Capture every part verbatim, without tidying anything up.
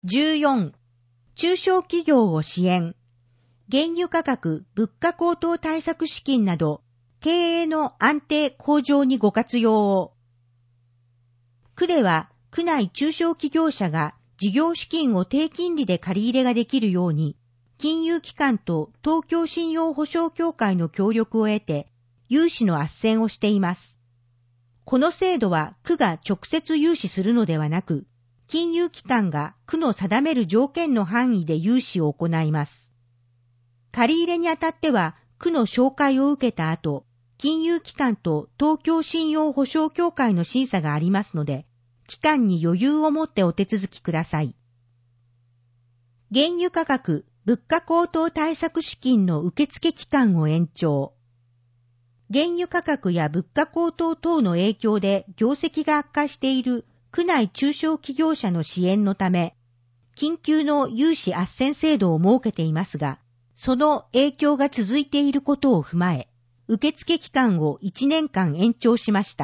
じゅうよん、中小企業を支援。原油価格・物価高騰対策資金など、経営の安定向上にご活用を。区では、区内中小企業者が事業資金を低金利で借り入れができるように、金融機関と東京信用保証協会の協力を得て、融資の斡旋をしています。この制度は区が直接融資するのではなく、金融機関が区の定める条件の範囲で融資を行います。借り入れにあたっては、区の紹介を受けた後、金融機関と東京信用保証協会の審査がありますので、期間に余裕を持ってお手続きください。原油価格・物価高騰対策資金の受付期間を延長。原油価格や物価高騰等の影響で業績が悪化している区内中小企業者の支援のため、緊急の融資斡旋制度を設けていますが、その影響が続いていることを踏まえ、受付期間をいちねんかん延長しました。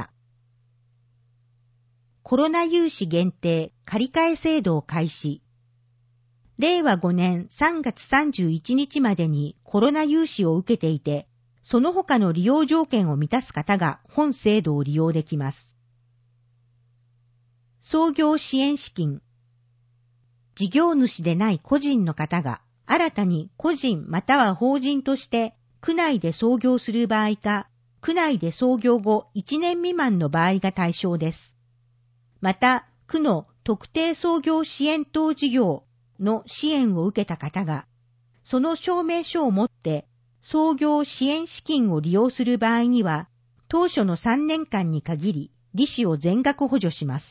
コロナ融資限定借換制度を開始。れいわごねんさんがつさんじゅういちにちまでにコロナ融資を受けていて、その他の利用条件を満たす方が本制度を利用できます。創業支援資金。事業主でない個人の方が新たに個人または法人として区内で創業する場合か、区内で創業後いちねん未満の場合が対象です。また、区の特定創業支援等事業の支援を受けた方が、その証明書を持って創業支援資金を利用する場合には、当初のさんねんかんに限り利子を全額補助します。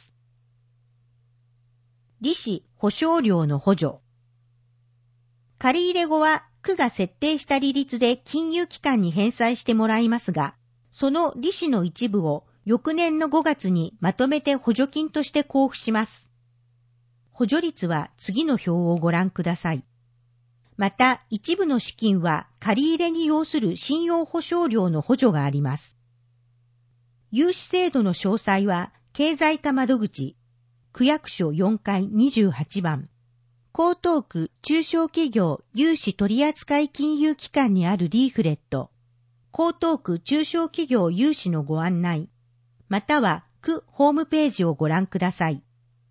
利子・保証料の補助。借り入れ後は区が設定した利率で金融機関に返済してもらいますが、その利子の一部を翌年のごがつにまとめて補助金として交付します。補助率は次の表をご覧ください。また、一部の資金は借り入れに要する信用保証料の補助があります。融資制度の詳細は、経済課窓口、区役所よんかいにじゅうはちばん、江東区中小企業融資取扱金融機関にあるリーフレット、江東区中小企業融資のご案内、または区ホームページをご覧ください。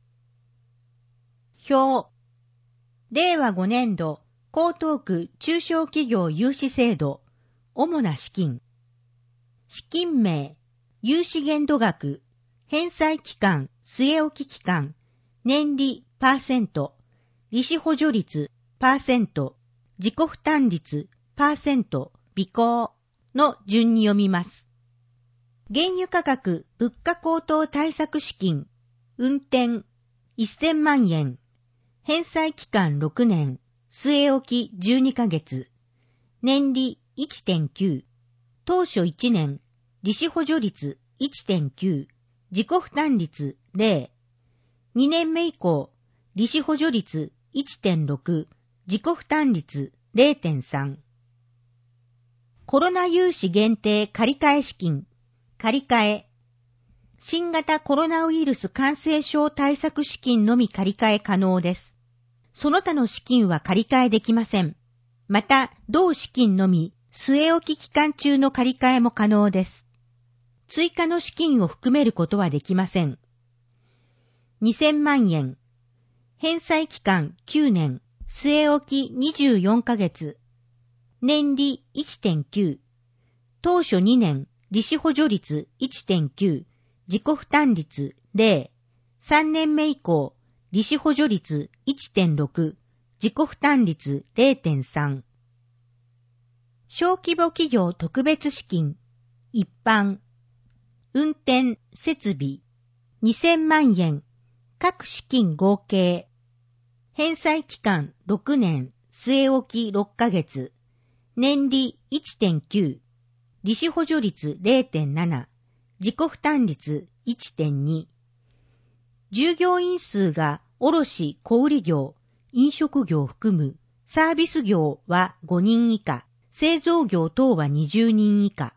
表。れいわごねんど、江東区中小企業融資制度、主な資金。資金名、融資限度額、返済期間、据え置き期間、年利、パーセント、利子補助率、パーセント、自己負担率、パーセント、備考の順に読みます。原油価格・物価高騰対策資金、運転、せんまんえん、返済期間ろくねん、据え置きじゅうにかげつ、年利 いってんきゅう、当初いちねん、利子補助率 いってんきゅう、自己負担率ゼロ、にねんめ以降、利子補助率 いってんろく、自己負担率 ゼロてんさん。コロナ融資限定借換資金、借換、新型コロナウイルス感染症対策資金のみ借換可能です。その他の資金は借換できません。また、同資金のみ据え置き期間中の借換も可能です。追加の資金を含めることはできません。にせんまんえん、返済期間きゅうねん、据え置きにじゅうよんかげつ、年利 いってんきゅう、当初にねん、利子補助率 いってんきゅう、自己負担率ゼロ、さんねんめ以降、利子補助率 いってんろく、自己負担率 ゼロてんさん。小規模企業特別資金、一般、運転、設備、にせんまんえん、各資金合計、返済期間ろくねん、据え置きろっかげつ、年利 いってんきゅう、利子補助率 ゼロてんなな、自己負担率 いってんに。従業員数が卸小売業、飲食業を含むサービス業はごにん以下、製造業等はにじゅうにん以下。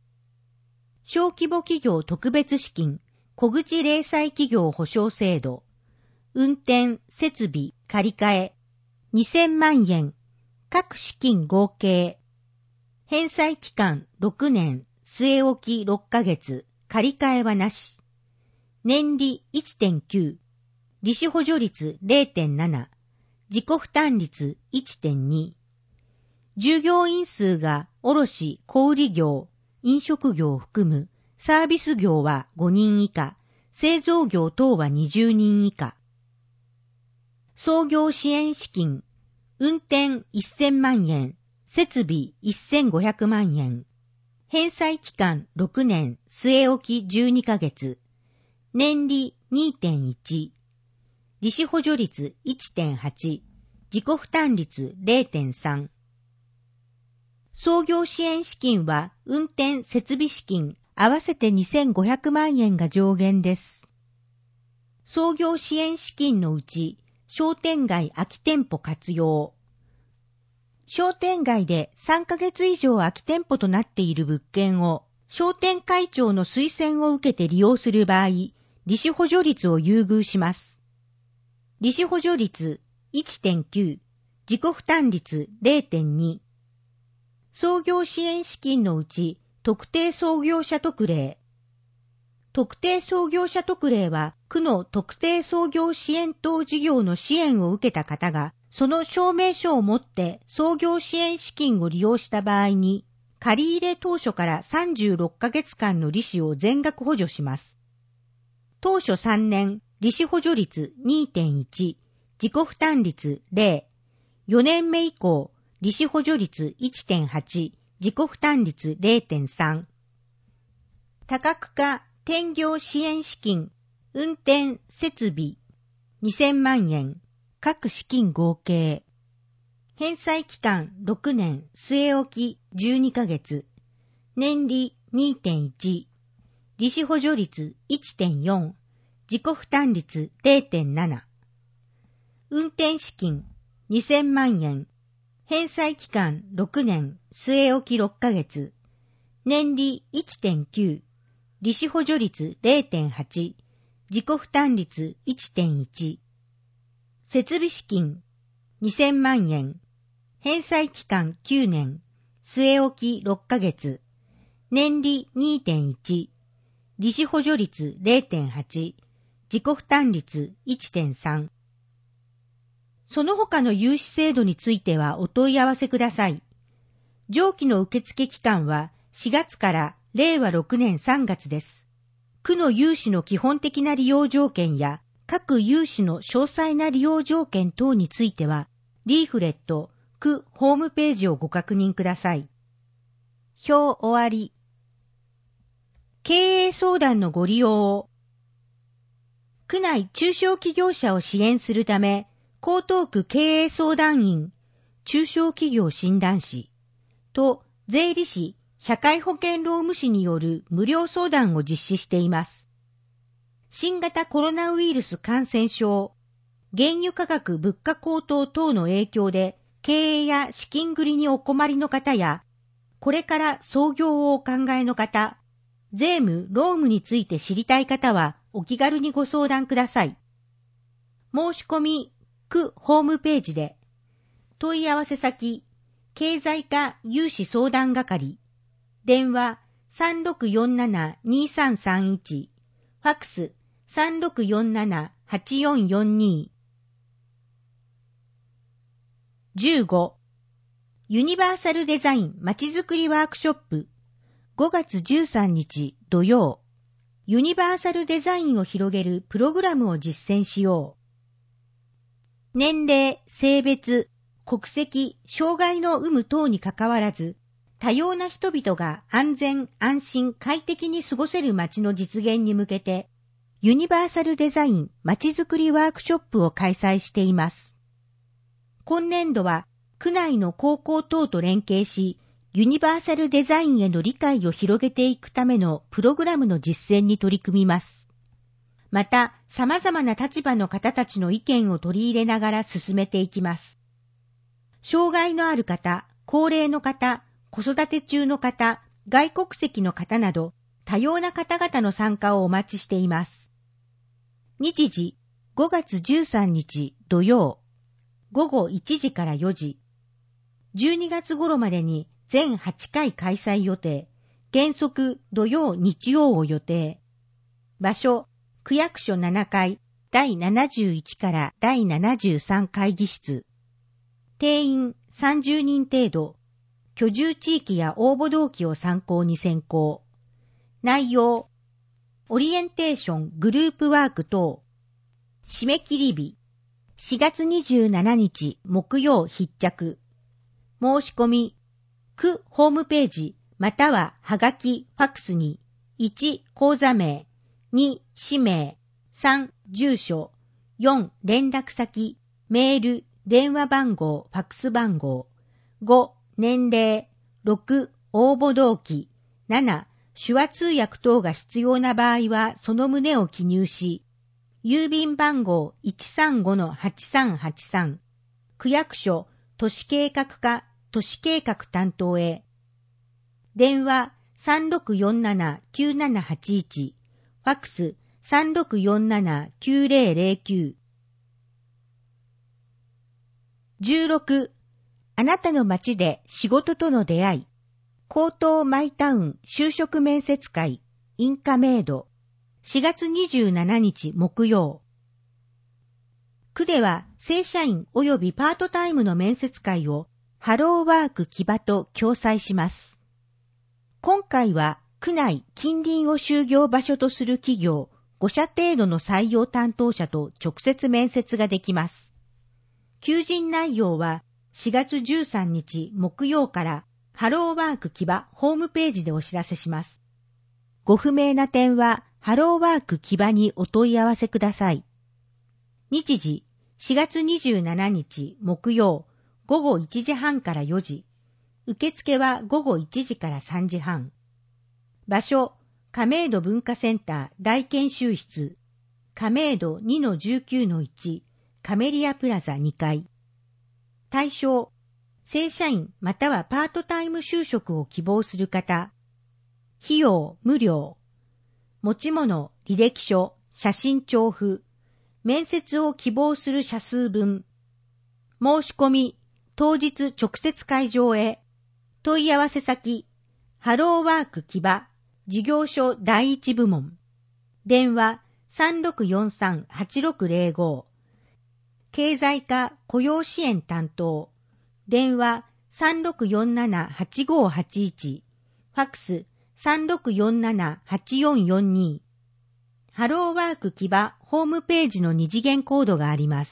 小規模企業特別資金、小口零細企業保証制度、 運転、設備、借り換え、にせんまんえん、各資金合計、返済期間ろくねん、据え置きろっかげつ、借り換えはなし、年利 いってんきゅう、利子補助率 れいてんなな、自己負担率 いってんに、従業員数が卸、小売業、飲食業を含むサービス業はごにん以下、製造業等はにじゅうにん以下。創業支援資金、運転せんまんえん、設備せんごひゃくまんえん、返済期間ろくねん、据え置きじゅうにかげつ、年利 にてんいち、利子補助率 いってんはち、自己負担率 れいてんさん。創業支援資金は運転設備資金合わせてにせんごひゃくまんえんが上限です。創業支援資金のうち商店街空き店舗活用。商店街でさんかげつ以上空き店舗となっている物件を商店会長の推薦を受けて利用する場合、利子補助率を優遇します。利子補助率 いってんきゅう、自己負担率 れいてんに。創業支援資金のうち特定創業者特例。特定創業者特例は区の特定創業支援等事業の支援を受けた方がその証明書を持って創業支援資金を利用した場合に借入当初からさんじゅうろっかげつかんの利子を全額補助します。当初さんねん、利子補助率 にてんいち、自己負担率ゼロ、よねんめ以降、利子補助率 いってんはち、自己負担率 れいてんさん。多角化転業支援資金、運転設備にせんまんえん、各資金合計。返済期間ろくねん、据え置きじゅうにかげつ、年利 にてんいち、利子補助率 いってんよん、自己負担率 れいてんなな。運転資金にせんまんえん、返済期間ろくねん、据え置きろっかげつ、年利 いってんきゅう、利子補助率 れいてんはち、自己負担率 いってんいち。設備資金にせんまんえん、返済期間きゅうねん、据え置きろっかげつ、年利 にてんいち、利子補助率 れいてんはち、自己負担率 いってんさん。その他の融資制度についてはお問い合わせください。上記の受付期間はしがつかられいわろくねんさんがつです。区の融資の基本的な利用条件や各融資の詳細な利用条件等については、リーフレット、区ホームページをご確認ください。表終わり。経営相談のご利用を。区内中小企業者を支援するため、江東区経営相談員、中小企業診断士と税理士、社会保険労務士による無料相談を実施しています。新型コロナウイルス感染症、原油価格物価高騰等の影響で経営や資金繰りにお困りの方や、これから創業をお考えの方、税務・労務について知りたい方はお気軽にご相談ください。申し込み、区ホームページで、問い合わせ先、経済課融資相談係、電話 さんろくよんななにさんさんいち、ファックス さんろくよんななはちよんよんに。じゅうご、ユニバーサルデザインまちづくりワークショップ、ごがつじゅうさんにち土曜、ユニバーサルデザインを広げるプログラムを実践しよう。年齢、性別、国籍、障害の有無等にかかわらず、多様な人々が安全・安心・快適に過ごせる街の実現に向けて、ユニバーサルデザインまちづくりワークショップを開催しています。今年度は、区内の高校等と連携し、ユニバーサルデザインへの理解を広げていくためのプログラムの実践に取り組みます。また、様々な立場の方たちの意見を取り入れながら進めていきます。障害のある方、高齢の方、子育て中の方、外国籍の方など、多様な方々の参加をお待ちしています。日時、 ごがつじゅうさんにち土曜、ごごいちじからよじ。じゅうにがつ頃までに全はちかい開催予定。原則土曜日曜を予定。場所、区役所ななかいだいななじゅういちからだいななじゅうさん会議室。定員さんじゅうにん程度。居住地域や応募動機を参考に選考。内容、オリエンテーショングループワーク等。締め切り日、しがつにじゅうしちにち木曜必着。申し込み、区ホームページまたははがき、ファックスに、いち口座名、に氏名、さん住所、よん連絡先、メール、電話番号、ファックス番号、ご年齢、ろく応募動機、なな手話通訳等が必要な場合はその旨を記入し、郵便番号 いちさんごのはちさんはちさん、区役所都市計画課都市計画担当へ。電話 さんろくよんななきゅうななはちいち、ファックス さんろくよんななきゅうぜろぜろきゅう。じゅうろく、あなたの街で仕事との出会い、江東マイタウン就職面接会、インカメイド、しがつにじゅうしちにち木曜。区では正社員及びパートタイムの面接会をハローワーク木場と共催します。今回は区内近隣を就業場所とする企業ごしゃ程度の採用担当者と直接面接ができます。求人内容はしがつじゅうさんにち木曜からハローワーク木場ホームページでお知らせします。ご不明な点はハローワーク木場にお問い合わせください。日時、しがつにじゅうしちにち木曜、ごごいちじはんからよじ。受付はごごいちじからさんじはん。場所、亀戸文化センター大研修室、亀戸 にのじゅうきゅうのいち、カメリアプラザにかい。対象、正社員またはパートタイム就職を希望する方。費用無料。持ち物、履歴書、写真調布。面接を希望する社数分。申し込み、当日直接会場へ。問い合わせ先、ハローワーク木場、事業所第一部門。電話 さんろくよんさんはちろくぜろご。経済課雇用支援担当。電話 さんろくよんななはちごはちいち。ファックス さんろくよんななはちよんよんに。ハローワーク木場ホームページの二次元コードがあります。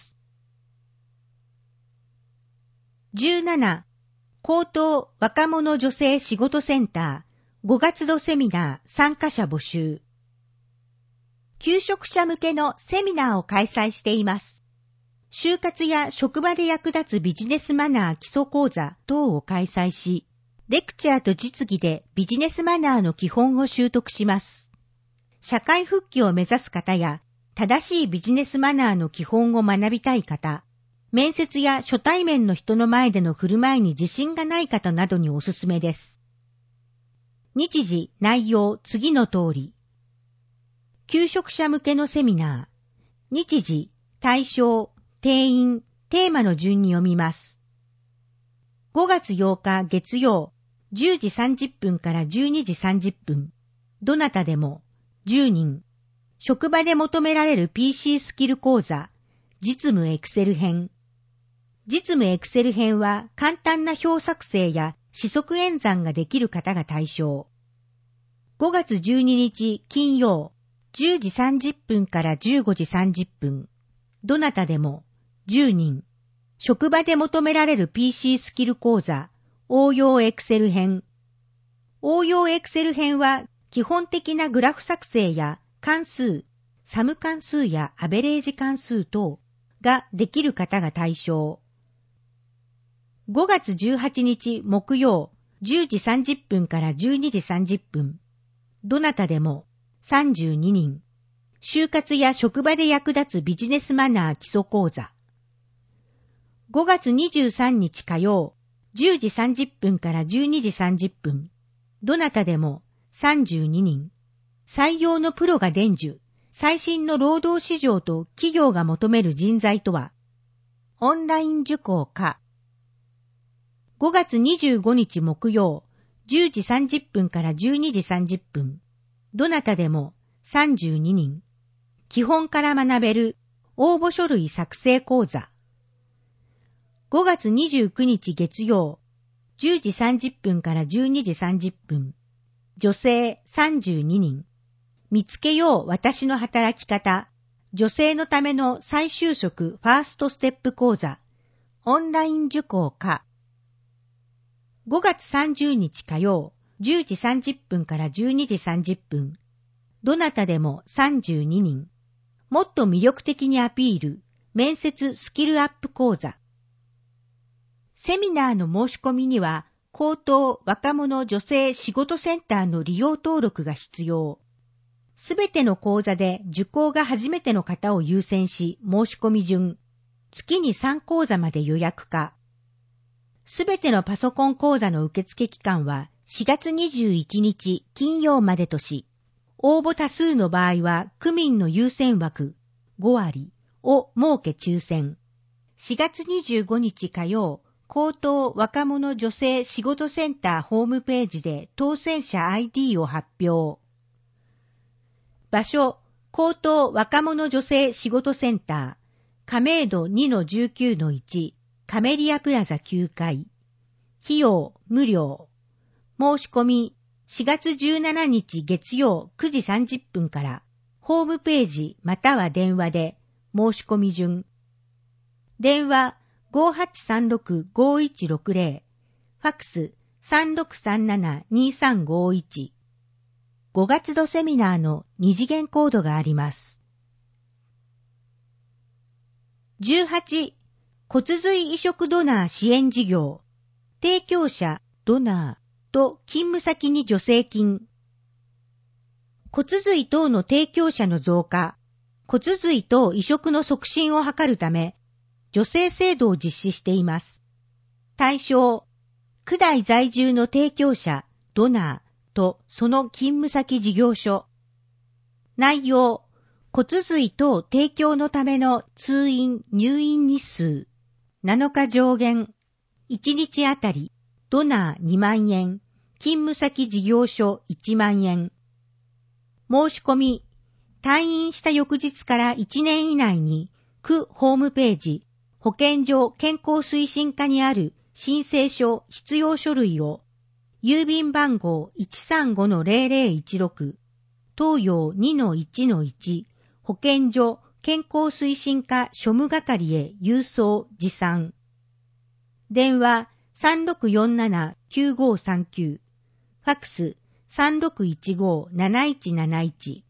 じゅうなな、江東若者女性仕事センターごがつどセミナー参加者募集。求職者向けのセミナーを開催しています。就活や職場で役立つビジネスマナー基礎講座等を開催し、レクチャーと実技でビジネスマナーの基本を習得します。社会復帰を目指す方や、正しいビジネスマナーの基本を学びたい方、面接や初対面の人の前での振る舞いに自信がない方などにおすすめです。日時、内容、次の通り。求職者向けのセミナー。日時、対象、定員、テーマの順に読みます。ごがつようか月曜、じゅうじさんじゅっぷんからじゅうにじさんじゅっぷん。どなたでも、じゅうにん。職場で求められる ピーシー スキル講座、実務エクセル編。実務エクセル編は簡単な表作成や四則演算ができる方が対象。ごがつじゅうににち金曜、じゅうじさんじゅっぷんからじゅうごじさんじゅっぷん。どなたでも、じゅうにん。職場で求められる ピーシー スキル講座、応用エクセル編。応用エクセル編は基本的なグラフ作成や関数、サム関数やアベレージ関数等ができる方が対象。ごがつじゅうはちにち木曜、じゅうじさんじゅっぷんからじゅうにじさんじゅっぷん。どなたでも、さんじゅうににん。就活や職場で役立つビジネスマナー基礎講座。ごがつにじゅうさんにち火曜、じゅうじさんじゅっぷんからじゅうにじさんじゅっぷん。どなたでも、さんじゅうににん。採用のプロが伝授、 最新の労働市場と企業が求める人材とは、オンライン受講か。ごがつにじゅうごにち木曜、じゅうじさんじゅっぷんからじゅうにじさんじゅっぷん。どなたでもさんじゅうににん。基本から学べる応募書類作成講座。ごがつにじゅうくにち月曜、じゅうじさんじゅっぷんからじゅうにじさんじゅっぷん。女性さんじゅうににん。見つけよう私の働き方。女性のための再就職ファーストステップ講座。オンライン受講か。ごがつさんじゅうにち火曜、じゅうじさんじゅっぷんからじゅうにじさんじゅっぷん。どなたでもさんじゅうににん。もっと魅力的にアピール。面接スキルアップ講座。セミナーの申し込みには、高等若者女性仕事センターの利用登録が必要。すべての講座で受講が初めての方を優先し、申し込み順。月にさん講座まで予約化。すべてのパソコン講座の受付期間はしがつにじゅういちにち金曜までとし、応募多数の場合は区民の優先枠ごわりを設け抽選。しがつにじゅうごにち火曜、高等若者女性仕事センターホームページで当選者 アイディー を発表。場所、高等若者女性仕事センター、亀戸 にのじゅうきゅうのいち、カメリアプラザきゅうかい。費用無料。申し込みしがつじゅうしちにち月曜くじさんじゅっぷんから、ホームページまたは電話で申し込み順。電話 ごはちさんろくごいちろくぜろ、ファックス さんろくさんななにさんごいち。ごがつ度セミナーの二次元コードがあります。じゅうはち、骨髄移植ドナー支援事業。提供者、ドナーと勤務先に助成金。骨髄等の提供者の増加、骨髄等移植の促進を図るため、助成制度を実施しています。対象、区内在住の提供者、ドナーとその勤務先事業所。内容、骨髄等提供のための通院・入院日数。なのか上限。いちにちあたり、ドナーにまんえん、勤務先事業所いちまんえん。申し込み、退院した翌日からいちねん以内に、区ホームページ、保健所健康推進課にある申請書必要書類を、郵便番号 いちさんごのぜろぜろいちろく、東洋 にのいちのいち、保健所健康推進課庶務係へ郵送持参。電話 さんろくよんななきゅうごさんきゅう、ファックス さんろくいちごなないちなないち。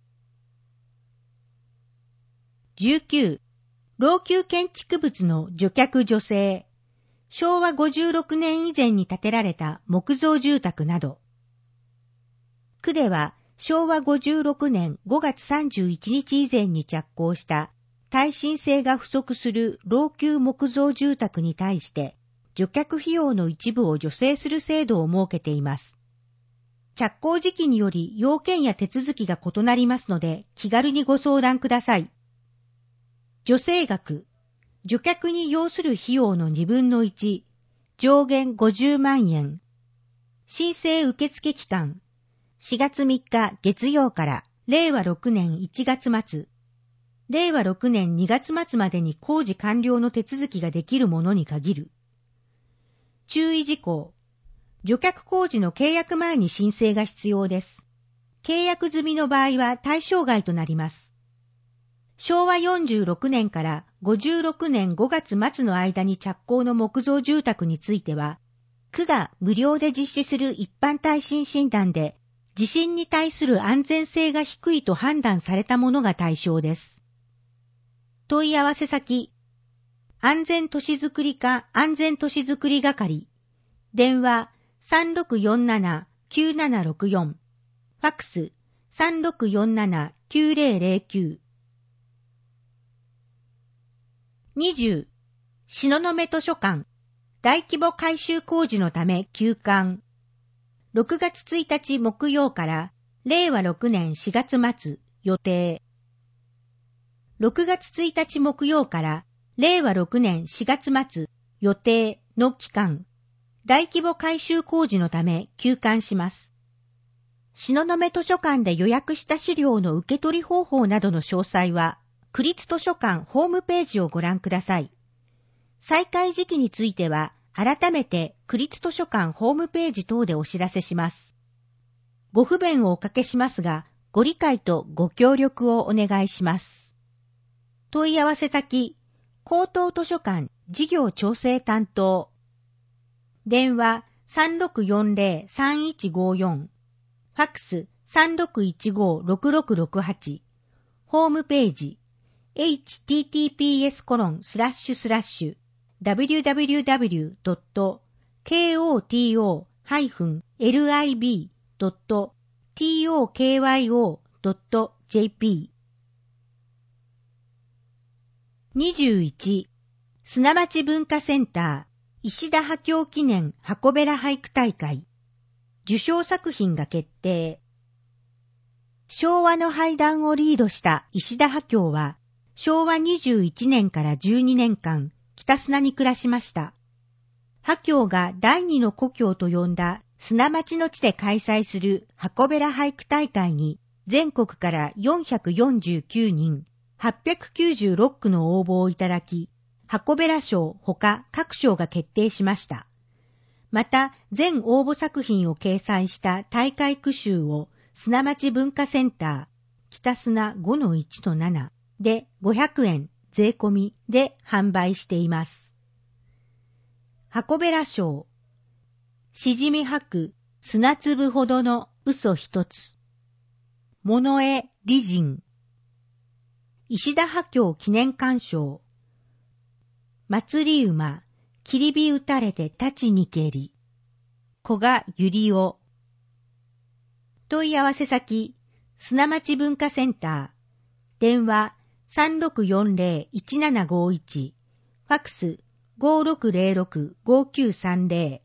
じゅうきゅう、老朽建築物の除却助成。しょうわごじゅうろくねん以前に建てられた木造住宅など。区ではしょうわごじゅうろくねんごがつさんじゅういちにち以前に着工した耐震性が不足する老朽木造住宅に対して除却費用の一部を助成する制度を設けています。着工時期により要件や手続きが異なりますので気軽にご相談ください。助成額。除却に要する費用のにぶんのいち、上限ごじゅうまんえん。申請受付期間、しがつみっか月曜かられいわろくねんいちがつまつ、れいわろくねんにがつまつまでに工事完了の手続きができるものに限る。注意事項。除却工事の契約前に申請が必要です。契約済みの場合は対象外となります。しょうわよんじゅうろくねんからごじゅうろくねんごがつまつの間に着工の木造住宅については、区が無料で実施する一般耐震診断で、地震に対する安全性が低いと判断されたものが対象です。問い合わせ先、安全都市づくり課安全都市づくり係、電話 さんろくよんななきゅうななろくよん、ファックス さんろくよんななきゅうぜろぜろきゅう。にじゅう、東雲図書館、大規模改修工事のため休館。ろくがつついたち木曜かられいわろくねんしがつまつ予定。 ろくがつついたち木曜かられいわろくねんしがつ末予定の期間、大規模改修工事のため休館します。東雲図書館で予約した資料の受け取り方法などの詳細は、区立図書館ホームページをご覧ください。再開時期については、改めて区立図書館ホームページ等でお知らせします。ご不便をおかけしますが、ご理解とご協力をお願いします。問い合わせ先、高等図書館事業調整担当。電話 さんろくよんぜろさんいちごよん。ファックス さんろくいちごろくろくろくはち。ホームページ、エイチティーティーピーエスコロンスラッシュスラッシュダブリューダブリューダブリュードットケーオーティーオーハイフンエルアイビードットティーオーケーワイオードットジェーピー。にじゅういち. 砂町文化センター石田波郷記念箱べら俳句大会受賞作品が決定。昭和の俳壇をリードした石田波郷はしょうわにじゅういちねんからじゅうにねんかん北砂に暮らしました。波郷が第二の故郷と呼んだ砂町の地で開催する箱べら俳句大会に全国からよんひゃくよんじゅうきゅうにん、はっぴゃくきゅうじゅうろっくの応募をいただき、箱べら賞ほか各賞が決定しました。また、全応募作品を掲載した大会句集を砂町文化センター北砂 ごのいちとなな でごひゃくえん税込みで販売しています。箱べら賞。しじみ吐く砂粒ほどの嘘一つ。物絵美人。石田波郷記念館賞。祭り馬、切り火打たれて立ちにけり。古賀ゆりお。問い合わせ先、砂町文化センター。電話 さんろくよんぜろいちななごいち。ファックス ごろくぜろろくごきゅうさんぜ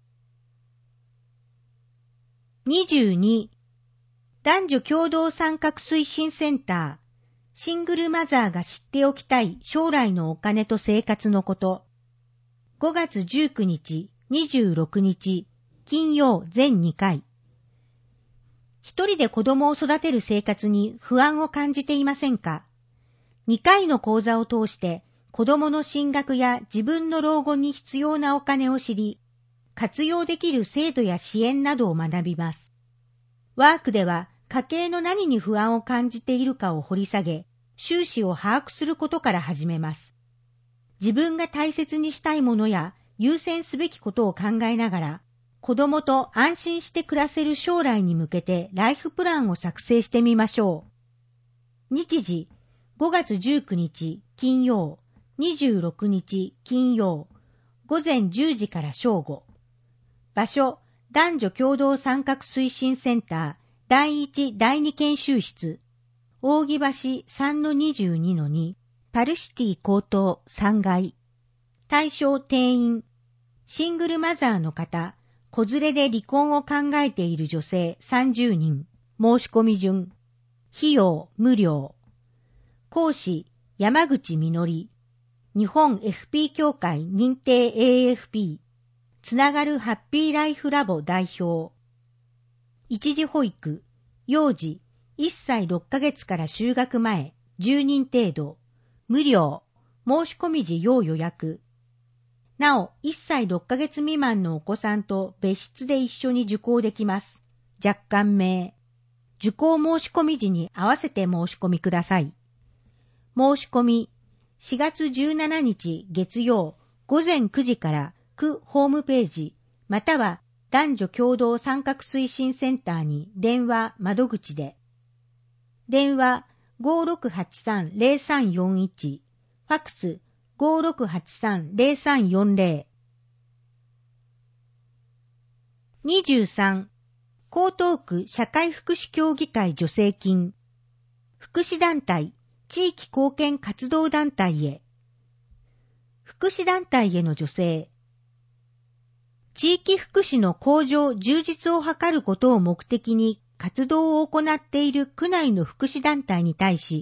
ろ。にじゅうに. 男女共同参画推進センター。シングルマザーが知っておきたい将来のお金と生活のこと。ごがつじゅうくにち、にじゅうろくにち、金曜全にかい。一人で子供を育てる生活に不安を感じていませんか？にかいの講座を通して子供の進学や自分の老後に必要なお金を知り、活用できる制度や支援などを学びます。ワークでは家計の何に不安を感じているかを掘り下げ、収支を把握することから始めます。自分が大切にしたいものや優先すべきことを考えながら、子供と安心して暮らせる将来に向けてライフプランを作成してみましょう。日時、ごがつじゅうくにち金曜、にじゅうろくにち金曜、ごぜんじゅうじから正午。場所、男女共同参画推進センターだいいちだいに研修室、扇橋 さんのにじゅうにのに、パルシティ高等さんがい。対象定員、シングルマザーの方、子連れで離婚を考えている女性さんじゅうにん、申し込み順、費用無料。講師、山口みのり、日本 エフピー 協会認定 エーエフピー、つながるハッピーライフラボ代表。一時保育、幼児、いっさいろっかげつから就学前、じゅうにん程度、無料、申し込み時要予約。なお、いっさいろっかげつ未満のお子さんと別室で一緒に受講できます。若干名。受講申し込み時に合わせて申し込みください。申し込み、しがつじゅうしちにち月曜、ごぜんくじから区ホームページ、または男女共同参画推進センターに電話窓口で。電話 ごろくはちさんぜろさんよんいち、ファックス ごろくはちさんぜろさんよんぜろ。にじゅうさん. 江東区社会福祉協議会助成金。福祉団体、地域貢献活動団体へ。福祉団体への助成。地域福祉の向上・充実を図ることを目的に活動を行っている区内の福祉団体に対し、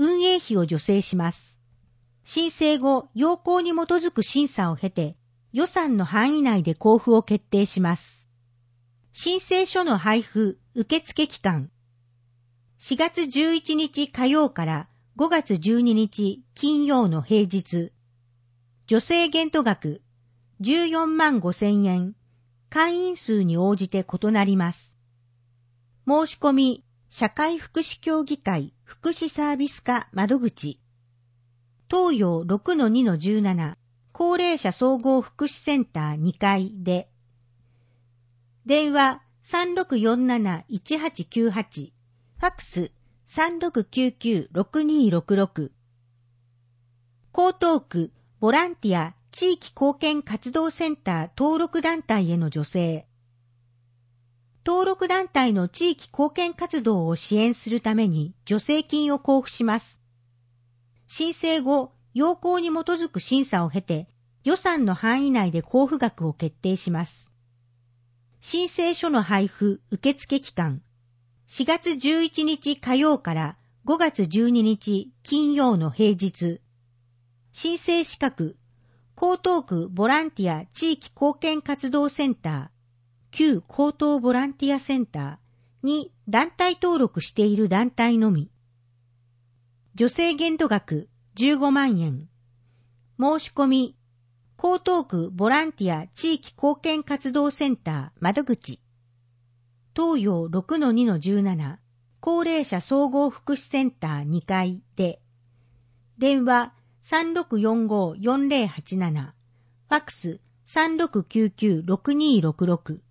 運営費を助成します。申請後、要項に基づく審査を経て、予算の範囲内で交付を決定します。申請書の配布、受付期間。しがつじゅういちにち火曜からごがつじゅうににち金曜の平日。助成限度額、じゅうよんまんごせんえん。会員数に応じて異なります。申し込み、社会福祉協議会福祉サービス課窓口。東洋 ろくのにのじゅうなな 高齢者総合福祉センターにかいで。電話 さんろくよんなないちはちきゅうはち、ファックス さんろくきゅうきゅうろくにろくろく。江東区ボランティア地域貢献活動センター登録団体への助成。登録団体の地域貢献活動を支援するために助成金を交付します。申請後、要項に基づく審査を経て、予算の範囲内で交付額を決定します。申請書の配布、受付期間。しがつじゅういちにち火曜からごがつじゅうににち金曜の平日。申請資格、江東区ボランティア地域貢献活動センター、旧江東ボランティアセンターに団体登録している団体のみ。助成限度額じゅうごまんえん。申し込み、江東区ボランティア地域貢献活動センター窓口。東洋 ろくのにのじゅうなな 高齢者総合福祉センターにかいで。電話 さんろくよんごよんぜろはちなな、ファックス さんろくきゅうきゅうろくにろくろく。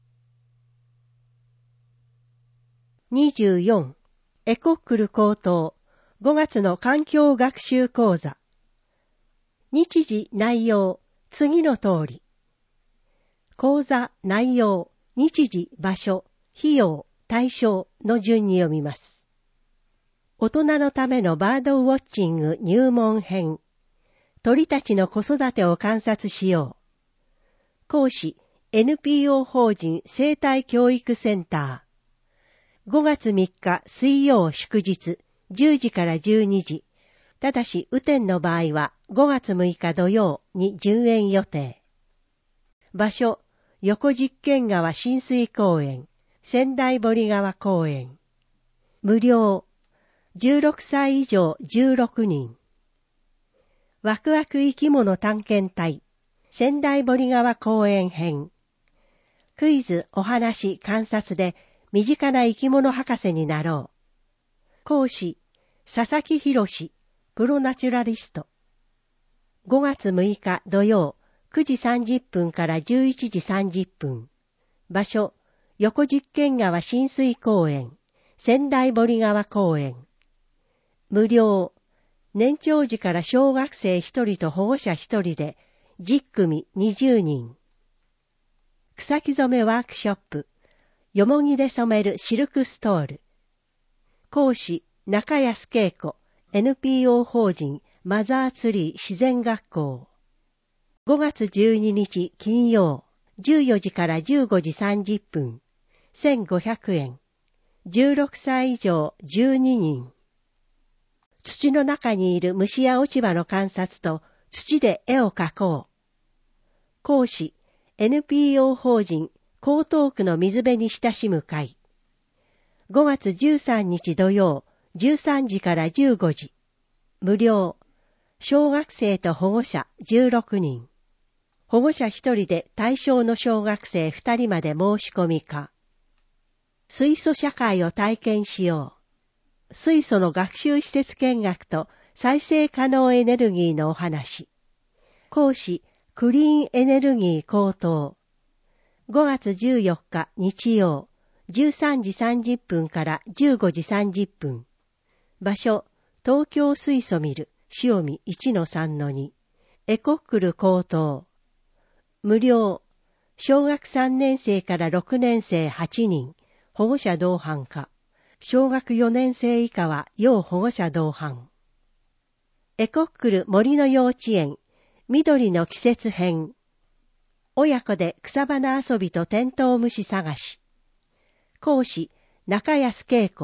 にじゅうよん. エコックル高等ごがつの環境学習講座。日時内容次の通り。講座内容、日時、場所、費用、対象の順に読みます。大人のためのバードウォッチング入門編。鳥たちの子育てを観察しよう。講師 エヌピーオー 法人生態教育センター。ごがつみっか水曜祝日じゅうじからじゅうにじ。ただし雨天の場合はごがつむいか土曜に順延予定。場所、横実験川親水公園、仙台堀川公園。無料。じゅうろくさい以上じゅうろくにん。ワクワク生き物探検隊、仙台堀川公園編。クイズ、お話、観察で身近な生き物博士になろう。講師、佐々木博士、プロナチュラリスト。ごがつむいか土曜、くじさんじゅっぷんからじゅういちじさんじゅっぷん。場所、横実験川親水公園、仙台堀川公園。無料。年長児から小学生ひとりと保護者ひとりでじゅっくみにじゅうにん。草木染めワークショップ。よもぎで染めるシルクストール。講師、中安恵子、エヌピーオー 法人マザーツリー自然学校。ごがつじゅうににち金曜、じゅうよじからじゅうごじさんじゅっぷん。せんごひゃくえん。じゅうろくさい以上じゅうににん。土の中にいる虫や落ち葉の観察と土で絵を描こう。講師、エヌピーオー 法人江東区の水辺に親しむ会。ごがつじゅうさんにち土曜、じゅうさんじからじゅうごじ。無料。小学生と保護者じゅうろくにん。保護者ひとりで対象の小学生ふたりまで申し込み可。水素社会を体験しよう。水素の学習施設見学と再生可能エネルギーのお話。講師、クリーンエネルギー高等。ごがつじゅうよっか日曜、じゅうさんじさんじゅっぷんからじゅうごじさんじゅっぷん。場所、東京水素ミル、塩見 いちのさんのに。エコックル高等。無料。小学さんねんせいからろくねんせいはちにん。保護者同伴可。小学よねんせい以下は要保護者同伴。エコックル森の幼稚園、緑の季節編。親子で草花遊びとテントウムシ探し。講師、中安恵子、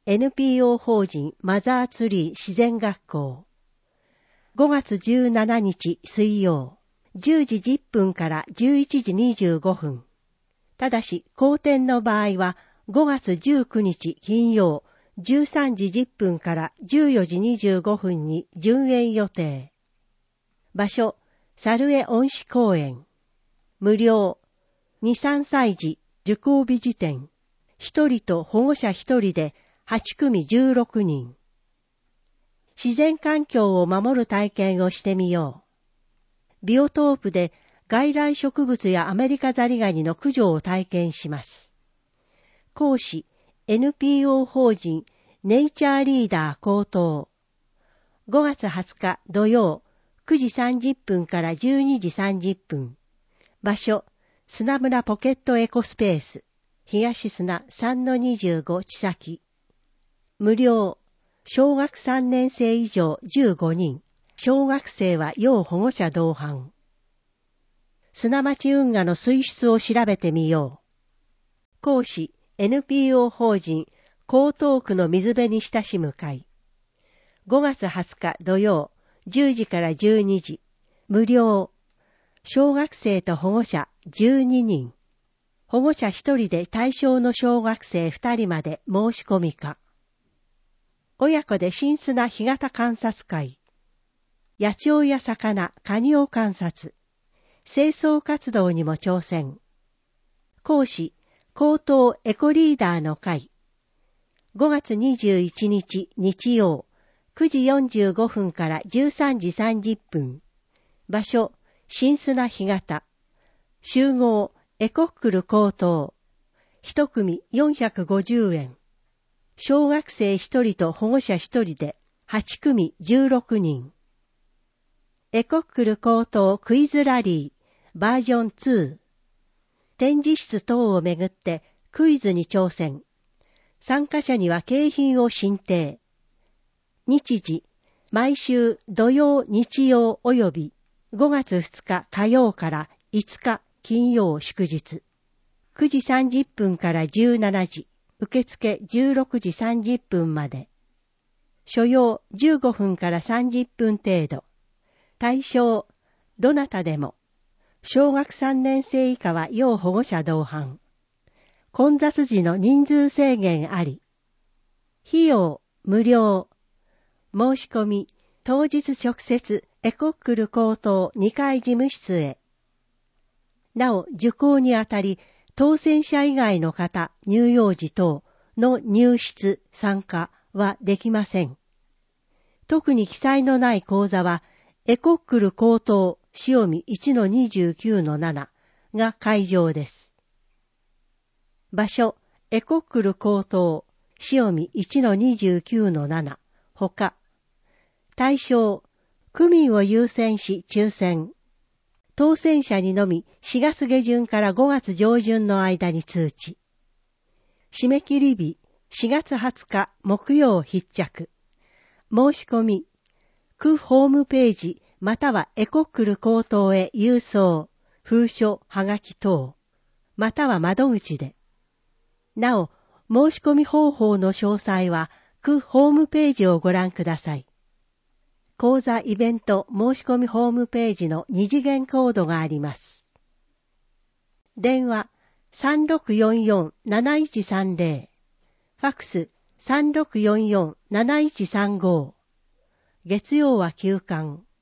エヌピーオー 法人マザーツリー自然学校。ごがつじゅうしちにち水曜、じゅうじじゅっぷんからじゅういちじにじゅうごふん。ただし、後天の場合はごがつじゅうくにち金曜、じゅうさんじじゅっぷんからじゅうよじにじゅうごふんに順延予定。場所、猿江恩賜公園。無料。に、さんさい児、受講日時点。ひとりと保護者ひとりではちくみじゅうろくにん。自然環境を守る体験をしてみよう。ビオトープで外来植物やアメリカザリガニの駆除を体験します。講師、エヌピーオー 法人ネイチャーリーダー高等。ごがつはつか土曜、くじさんじゅっぷんからじゅうにじさんじゅっぷん。場所、砂村ポケットエコスペース。東砂 さんのにじゅうご 千崎。無料。小学さんねん生以上じゅうごにん。小学生は要保護者同伴。砂町運河の水質を調べてみよう。講師、エヌピーオー 法人江東区の水辺に親しむ会。ごがつはつか土曜、じゅうじからじゅうにじ。無料。小学生と保護者じゅうににん。保護者ひとりで対象の小学生ふたりまで申し込みか。親子で新砂干潟観察会。野鳥や魚、カニを観察。清掃活動にも挑戦。講師、高等エコリーダーの会。ごがつにじゅういちにち日曜、くじよんじゅうごふんからじゅうさんじさんじゅっぷん。場所、新砂干潟。集合、エコックル高等。一組よんひゃくごじゅうえん。小学生ひとりと保護者ひとりではちくみじゅうろくにん。エコックル高等クイズラリーバージョンツー。展示室等をめぐってクイズに挑戦。参加者には景品を進呈。日時、毎週土曜日曜及びごがつふつか火曜からいつか金曜祝日。くじさんじゅっぷんからじゅうしちじ。受付じゅうろくじさんじゅっぷんまで。所要じゅうごふんからさんじゅっぷん程度。対象、どなたでも。小学さんねん生以下は要保護者同伴。混雑時の人数制限あり。費用、無料。申し込み、当日直接エコックル高等にかい事務室へ。なお、受講にあたり、当選者以外の方、乳幼児等の入室、参加はできません。特に記載のない講座は、エコックル高等潮見 いちのにじゅうきゅうのなな が会場です。場所、エコックル高等潮見 いちのにじゅうきゅうのなな、ほか。対象、区民を優先し抽選。当選者にのみしがつ下旬からごがつ上旬の間に通知。締め切り日しがつはつか木曜必着。申し込み、区ホームページまたはエコックル高等へ郵送、封書、はがき等、または窓口で。なお、申し込み方法の詳細は区ホームページをご覧ください。講座イベント申し込みホームページの二次元コードがあります。電話 さんろくよんよん なないちさんぜろ、ファックス さんろくよんよん なないちさんご。月曜は休館。